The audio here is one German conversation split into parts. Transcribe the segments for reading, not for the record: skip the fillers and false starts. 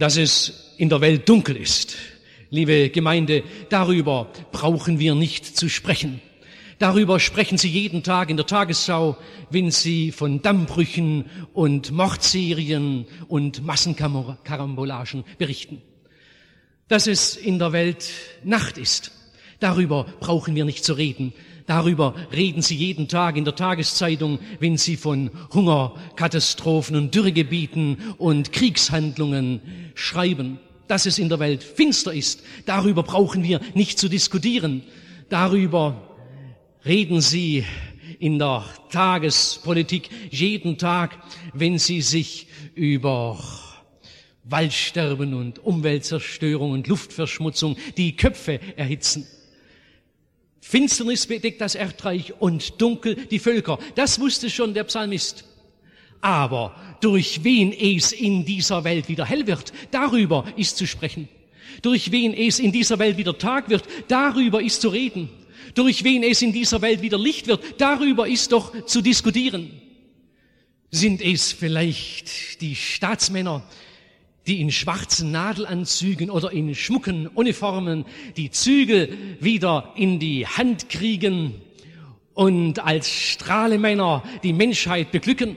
dass es in der Welt dunkel ist. Liebe Gemeinde, darüber brauchen wir nicht zu sprechen. Darüber sprechen Sie jeden Tag in der Tagesschau, wenn Sie von Dammbrüchen und Mordserien und Massenkarambolagen berichten. Dass es in der Welt Nacht ist, darüber brauchen wir nicht zu reden. Darüber reden Sie jeden Tag in der Tageszeitung, wenn Sie von Hungerkatastrophen und Dürregebieten und Kriegshandlungen schreiben. Dass es in der Welt finster ist, darüber brauchen wir nicht zu diskutieren. Darüber reden Sie in der Tagespolitik jeden Tag, wenn Sie sich über Waldsterben und Umweltzerstörung und Luftverschmutzung die Köpfe erhitzen. Finsternis bedeckt das Erdreich und Dunkel die Völker. Das wusste schon der Psalmist. Aber durch wen es in dieser Welt wieder hell wird, darüber ist zu sprechen. Durch wen es in dieser Welt wieder Tag wird, darüber ist zu reden. Durch wen es in dieser Welt wieder Licht wird, darüber ist doch zu diskutieren. Sind es vielleicht die Staatsmänner, die in schwarzen Nadelanzügen oder in schmucken Uniformen die Zügel wieder in die Hand kriegen und als Strahlemänner die Menschheit beglücken?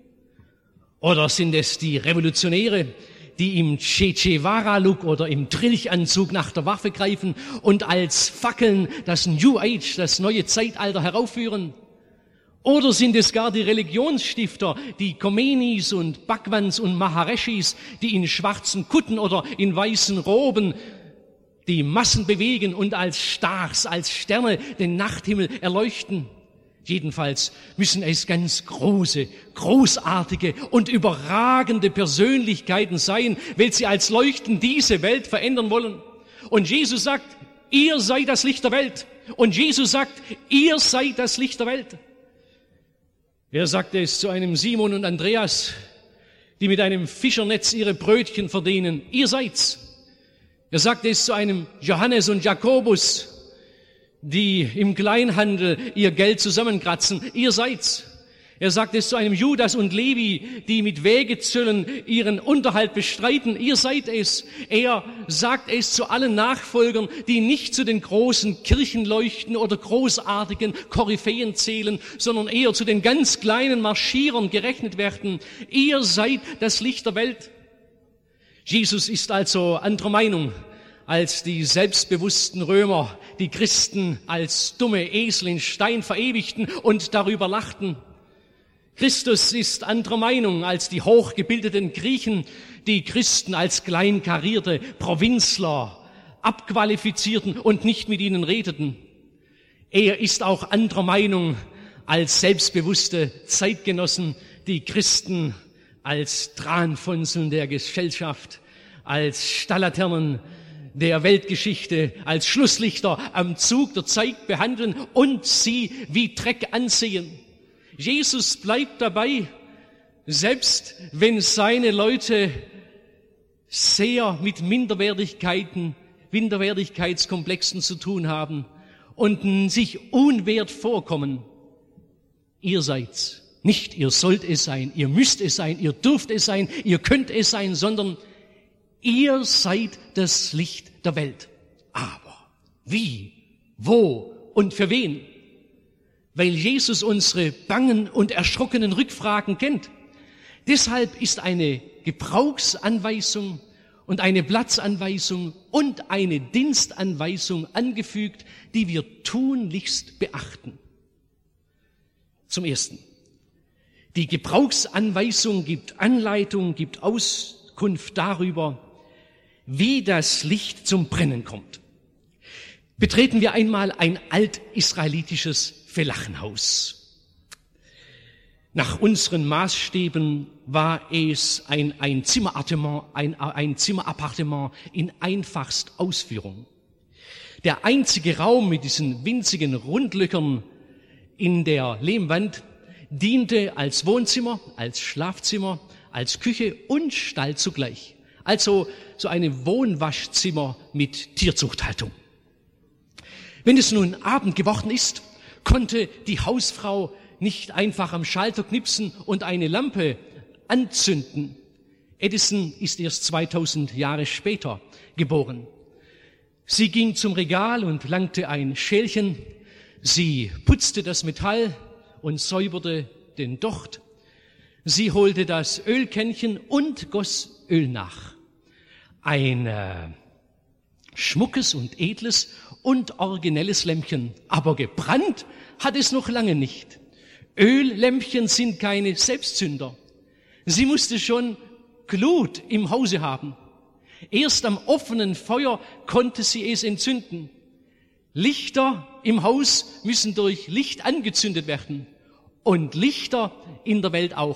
Oder sind es die Revolutionäre, die im Che Guevara-Look oder im Trilchanzug nach der Waffe greifen und als Fackeln das New Age, das neue Zeitalter heraufführen? Oder sind es gar die Religionsstifter, die Khomeinis und Bhagwans und Maharishis, die in schwarzen Kutten oder in weißen Roben die Massen bewegen und als Stars, als Sterne den Nachthimmel erleuchten? Jedenfalls müssen es ganz große, großartige und überragende Persönlichkeiten sein, weil sie als Leuchten diese Welt verändern wollen. Und Jesus sagt, ihr seid das Licht der Welt. Und Jesus sagt, ihr seid das Licht der Welt. Wer sagte es zu einem Simon und Andreas, die mit einem Fischernetz ihre Brötchen verdienen? Ihr seid's. Er sagte es zu einem Johannes und Jakobus, die im Kleinhandel ihr Geld zusammenkratzen. Ihr seid's. Er sagte es zu einem Judas und Levi, die mit Wegezöllen ihren Unterhalt bestreiten. Ihr seid es. Er sagt es zu allen Nachfolgern, die nicht zu den großen Kirchenleuchten oder großartigen Koryphäen zählen, sondern eher zu den ganz kleinen Marschierern gerechnet werden. Ihr seid das Licht der Welt. Jesus ist also anderer Meinung als die selbstbewussten Römer, die Christen als dumme Esel in Stein verewigten und darüber lachten. Christus ist anderer Meinung als die hochgebildeten Griechen, die Christen als kleinkarierte Provinzler abqualifizierten und nicht mit ihnen redeten. Er ist auch anderer Meinung als selbstbewusste Zeitgenossen, die Christen als Tranfonseln der Gesellschaft, als Stalllaternen der Weltgeschichte, als Schlusslichter am Zug der Zeit behandeln und sie wie Dreck ansehen. Jesus bleibt dabei, selbst wenn seine Leute sehr mit Minderwertigkeitskomplexen zu tun haben und sich unwert vorkommen. Ihr seid's. Nicht ihr sollt es sein, ihr müsst es sein, ihr dürft es sein, ihr könnt es sein, sondern ihr seid das Licht der Welt. Aber wie, wo und für wen? Weil Jesus unsere bangen und erschrockenen Rückfragen kennt. Deshalb ist eine Gebrauchsanweisung und eine Platzanweisung und eine Dienstanweisung angefügt, die wir tunlichst beachten. Zum Ersten. Die Gebrauchsanweisung gibt Anleitung, gibt Auskunft darüber, wie das Licht zum Brennen kommt. Betreten wir einmal ein altisraelitisches Fellachenhaus. Nach unseren Maßstäben war es ein Zimmerappartement in einfachst Ausführung. Der einzige Raum mit diesen winzigen Rundlöchern in der Lehmwand diente als Wohnzimmer, als Schlafzimmer, als Küche und Stall zugleich. Also so ein Wohnwaschzimmer mit Tierzuchthaltung. Wenn es nun Abend geworden ist, konnte die Hausfrau nicht einfach am Schalter knipsen und eine Lampe anzünden. Edison ist erst 2000 Jahre später geboren. Sie ging zum Regal und langte ein Schälchen. Sie putzte das Metall und säuberte den Docht. Sie holte das Ölkännchen und goss Öl nach. Ein schmuckes und edles und originelles Lämpchen. Aber gebrannt hat es noch lange nicht. Öllämpchen sind keine Selbstzünder. Sie musste schon Glut im Hause haben. Erst am offenen Feuer konnte sie es entzünden. Lichter im Haus müssen durch Licht angezündet werden. Und Lichter in der Welt auch.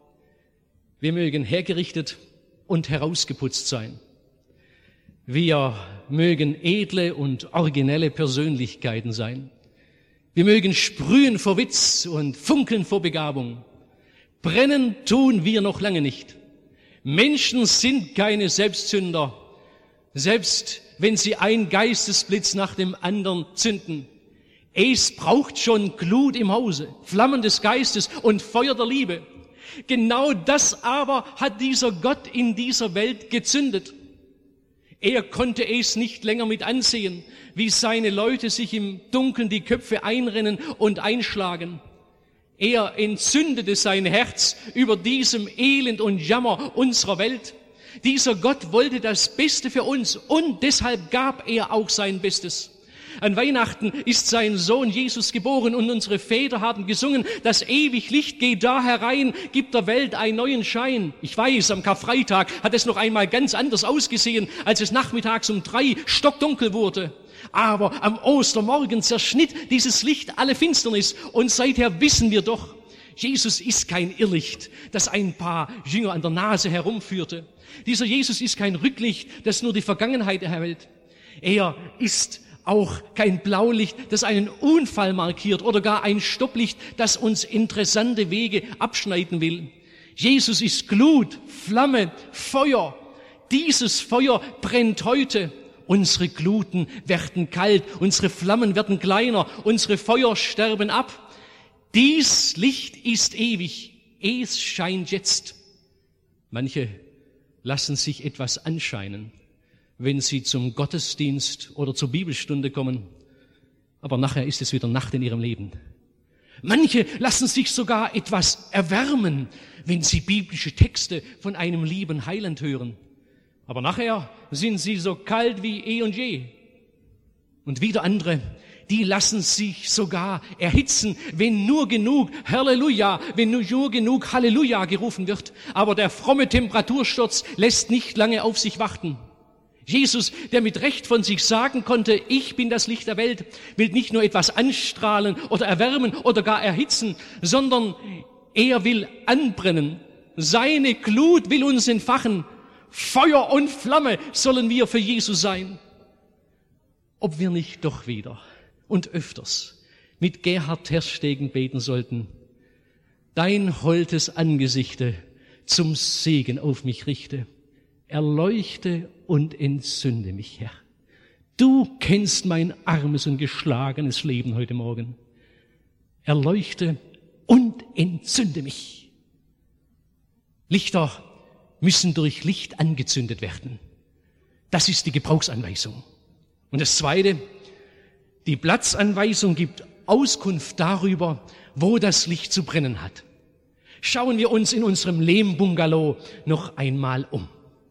Wir mögen hergerichtet und herausgeputzt sein. Wir mögen edle und originelle Persönlichkeiten sein. Wir mögen sprühen vor Witz und funkeln vor Begabung. Brennen tun wir noch lange nicht. Menschen sind keine Selbstzünder, selbst wenn sie einen Geistesblitz nach dem anderen zünden. Es braucht schon Glut im Hause, Flammen des Geistes und Feuer der Liebe. Genau das aber hat dieser Gott in dieser Welt gezündet. Er konnte es nicht länger mit ansehen, wie seine Leute sich im Dunkeln die Köpfe einrennen und einschlagen. Er entzündete sein Herz über diesem Elend und Jammer unserer Welt. Dieser Gott wollte das Beste für uns und deshalb gab er auch sein Bestes. An Weihnachten ist sein Sohn Jesus geboren und unsere Väter haben gesungen, das ewig Licht geht da herein, gibt der Welt einen neuen Schein. Ich weiß, am Karfreitag hat es noch einmal ganz anders ausgesehen, als es nachmittags um 3 stockdunkel wurde. Aber am Ostermorgen zerschnitt dieses Licht alle Finsternis und seither wissen wir doch, Jesus ist kein Irrlicht, das ein paar Jünger an der Nase herumführte. Dieser Jesus ist kein Rücklicht, das nur die Vergangenheit erhält. Er ist auch kein Blaulicht, das einen Unfall markiert oder gar ein Stopplicht, das uns interessante Wege abschneiden will. Jesus ist Glut, Flamme, Feuer. Dieses Feuer brennt heute. Unsere Gluten werden kalt, unsere Flammen werden kleiner, unsere Feuer sterben ab. Dies Licht ist ewig, es scheint jetzt. Manche lassen sich etwas anscheinen, wenn sie zum Gottesdienst oder zur Bibelstunde kommen, aber nachher ist es wieder Nacht in ihrem Leben. Manche lassen sich sogar etwas erwärmen, wenn sie biblische Texte von einem lieben Heiland hören. Aber nachher sind sie so kalt wie eh und je. Und wieder andere, die lassen sich sogar erhitzen, wenn nur genug Halleluja, wenn nur genug Halleluja gerufen wird. Aber der fromme Temperatursturz lässt nicht lange auf sich warten. Jesus, der mit Recht von sich sagen konnte, ich bin das Licht der Welt, will nicht nur etwas anstrahlen oder erwärmen oder gar erhitzen, sondern er will anbrennen. Seine Glut will uns entfachen. Feuer und Flamme sollen wir für Jesus sein. Ob wir nicht doch wieder und öfters mit Gerhard Terstegen beten sollten, dein holdes Angesichte zum Segen auf mich richte, erleuchte und entzünde mich, Herr. Du kennst mein armes und geschlagenes Leben heute Morgen. Erleuchte und entzünde mich. Lichter müssen durch Licht angezündet werden. Das ist die Gebrauchsanweisung. Und das Zweite, die Platzanweisung gibt Auskunft darüber, wo das Licht zu brennen hat. Schauen wir uns in unserem Lehmbungalow noch einmal um.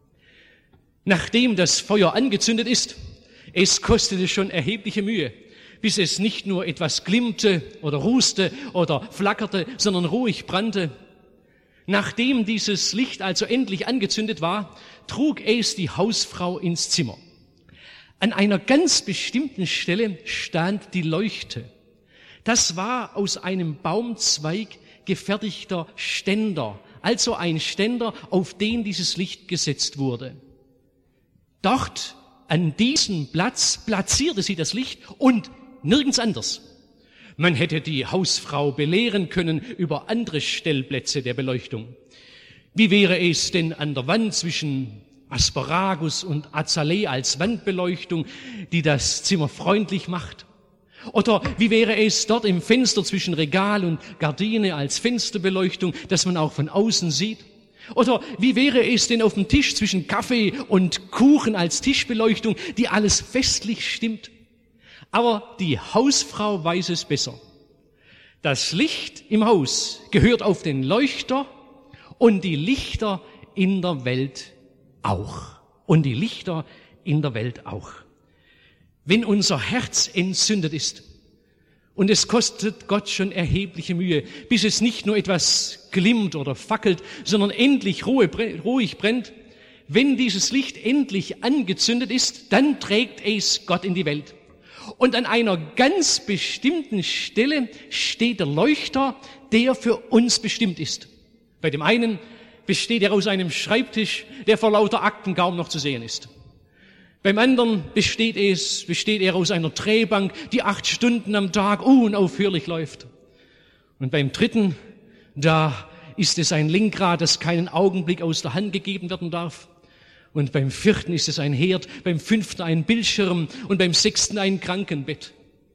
Nachdem das Feuer angezündet ist, es kostete schon erhebliche Mühe, bis es nicht nur etwas glimmte oder rußte oder flackerte, sondern ruhig brannte. Nachdem dieses Licht also endlich angezündet war, trug es die Hausfrau ins Zimmer. An einer ganz bestimmten Stelle stand die Leuchte. Das war aus einem Baumzweig gefertigter Ständer, also ein Ständer, auf den dieses Licht gesetzt wurde. Dort, an diesem Platz, platzierte sie das Licht und nirgends anders. Man hätte die Hausfrau belehren können über andere Stellplätze der Beleuchtung. Wie wäre es denn an der Wand zwischen Asparagus und Azalee als Wandbeleuchtung, die das Zimmer freundlich macht? Oder wie wäre es dort im Fenster zwischen Regal und Gardine als Fensterbeleuchtung, dass man auch von außen sieht? Oder wie wäre es denn auf dem Tisch zwischen Kaffee und Kuchen als Tischbeleuchtung, die alles festlich stimmt? Aber die Hausfrau weiß es besser. Das Licht im Haus gehört auf den Leuchter und die Lichter in der Welt auch. Und die Lichter in der Welt auch. Wenn unser Herz entzündet ist, und es kostet Gott schon erhebliche Mühe, bis es nicht nur etwas glimmt oder fackelt, sondern endlich ruhig brennt. Wenn dieses Licht endlich angezündet ist, dann trägt es Gott in die Welt. Und an einer ganz bestimmten Stelle steht der Leuchter, der für uns bestimmt ist. Bei dem einen besteht er aus einem Schreibtisch, der vor lauter Akten kaum noch zu sehen ist. Beim anderen besteht er aus einer Drehbank, die 8 Stunden am Tag unaufhörlich läuft. Und beim dritten, da ist es ein Lenkrad, das keinen Augenblick aus der Hand gegeben werden darf. Und beim vierten ist es ein Herd, beim fünften ein Bildschirm und beim sechsten ein Krankenbett.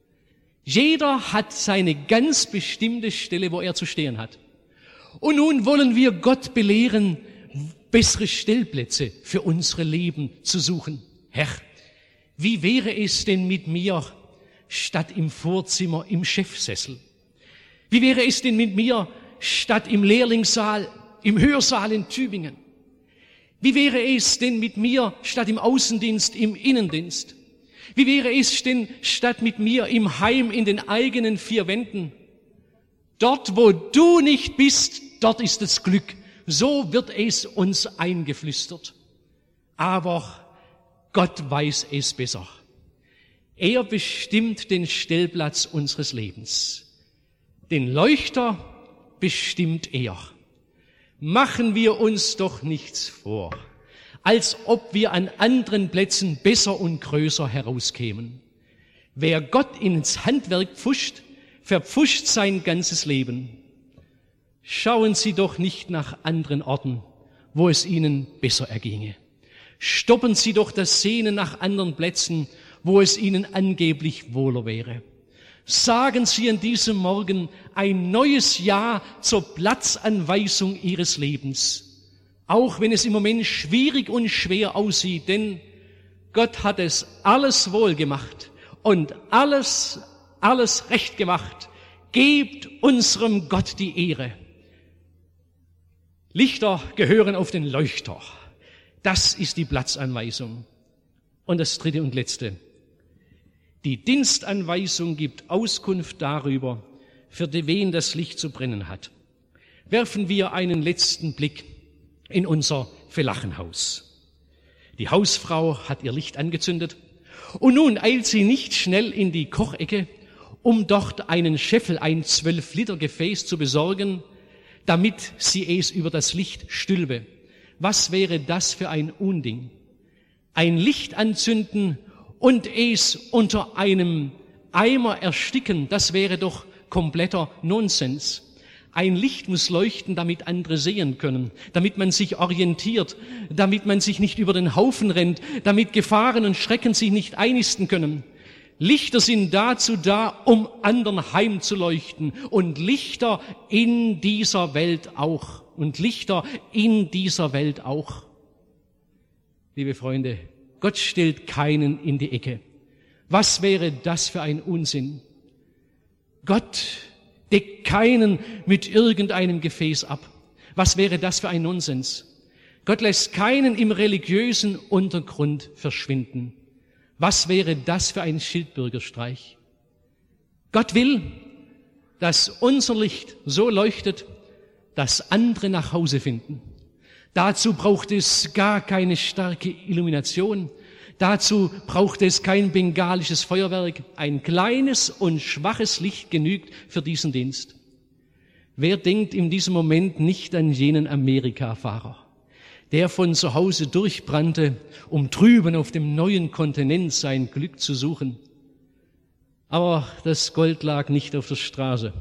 Jeder hat seine ganz bestimmte Stelle, wo er zu stehen hat. Und nun wollen wir Gott belehren, bessere Stellplätze für unsere Leben zu suchen. Herr, wie wäre es denn mit mir statt im Vorzimmer im Chefsessel? Wie wäre es denn mit mir statt im Lehrlingssaal, im Hörsaal in Tübingen? Wie wäre es denn mit mir statt im Außendienst, im Innendienst? Wie wäre es denn statt mit mir im Heim in den eigenen 4 Wänden? Dort, wo du nicht bist, dort ist das Glück. So wird es uns eingeflüstert. Aber Gott weiß es besser. Er bestimmt den Stellplatz unseres Lebens. Den Leuchter bestimmt er. Machen wir uns doch nichts vor, als ob wir an anderen Plätzen besser und größer herauskämen. Wer Gott ins Handwerk pfuscht, verpfuscht sein ganzes Leben. Schauen Sie doch nicht nach anderen Orten, wo es Ihnen besser erginge. Stoppen Sie doch das Sehnen nach anderen Plätzen, wo es Ihnen angeblich wohler wäre. Sagen Sie an diesem Morgen ein neues Ja zur Platzanweisung Ihres Lebens. Auch wenn es im Moment schwierig und schwer aussieht, denn Gott hat es alles wohl gemacht und alles recht gemacht. Gebt unserem Gott die Ehre. Lichter gehören auf den Leuchter. Das ist die Platzanweisung. Und das dritte und letzte. Die Dienstanweisung gibt Auskunft darüber, für wen das Licht zu brennen hat. Werfen wir einen letzten Blick in unser Felachenhaus. Die Hausfrau hat ihr Licht angezündet und nun eilt sie nicht schnell in die Kochecke, um dort einen Scheffel, ein 12-Liter-Gefäß zu besorgen, damit sie es über das Licht stülpe. Was wäre das für ein Unding? Ein Licht anzünden und es unter einem Eimer ersticken, das wäre doch kompletter Nonsens. Ein Licht muss leuchten, damit andere sehen können, damit man sich orientiert, damit man sich nicht über den Haufen rennt, damit Gefahren und Schrecken sich nicht einnisten können. Lichter sind dazu da, um anderen heimzuleuchten und Lichter in dieser Welt auch. Und Lichter in dieser Welt auch. Liebe Freunde, Gott stellt keinen in die Ecke. Was wäre das für ein Unsinn? Gott deckt keinen mit irgendeinem Gefäß ab. Was wäre das für ein Nonsens? Gott lässt keinen im religiösen Untergrund verschwinden. Was wäre das für ein Schildbürgerstreich? Gott will, dass unser Licht so leuchtet, dass andere nach Hause finden. Dazu braucht es gar keine starke Illumination. Dazu braucht es kein bengalisches Feuerwerk. Ein kleines und schwaches Licht genügt für diesen Dienst. Wer denkt in diesem Moment nicht an jenen Amerikafahrer, der von zu Hause durchbrannte, um drüben auf dem neuen Kontinent sein Glück zu suchen? Aber das Gold lag nicht auf der Straße.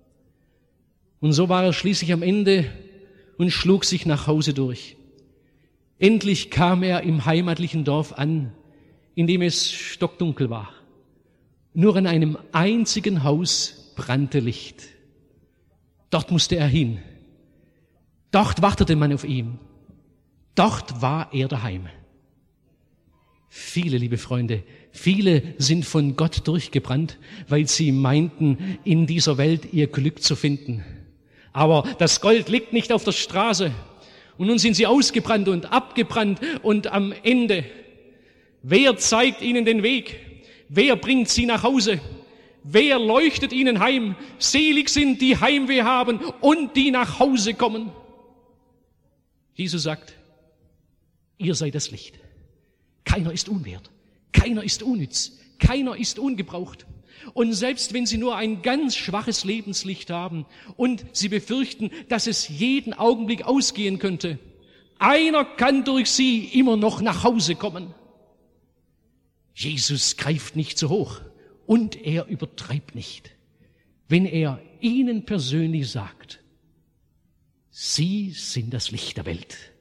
Und so war er schließlich am Ende und schlug sich nach Hause durch. Endlich kam er im heimatlichen Dorf an, in dem es stockdunkel war. Nur an einem einzigen Haus brannte Licht. Dort musste er hin. Dort wartete man auf ihn. Dort war er daheim. Viele, liebe Freunde, viele sind von Gott durchgebrannt, weil sie meinten, in dieser Welt ihr Glück zu finden. Aber das Gold liegt nicht auf der Straße. Und nun sind sie ausgebrannt und abgebrannt und am Ende. Wer zeigt ihnen den Weg? Wer bringt sie nach Hause? Wer leuchtet ihnen heim? Selig sind, die Heimweh haben und die nach Hause kommen. Jesus sagt, ihr seid das Licht. Keiner ist unwert, keiner ist unnütz, keiner ist ungebraucht. Und selbst wenn sie nur ein ganz schwaches Lebenslicht haben und sie befürchten, dass es jeden Augenblick ausgehen könnte, einer kann durch sie immer noch nach Hause kommen. Jesus greift nicht zu hoch und er übertreibt nicht, wenn er ihnen persönlich sagt, Sie sind das Licht der Welt.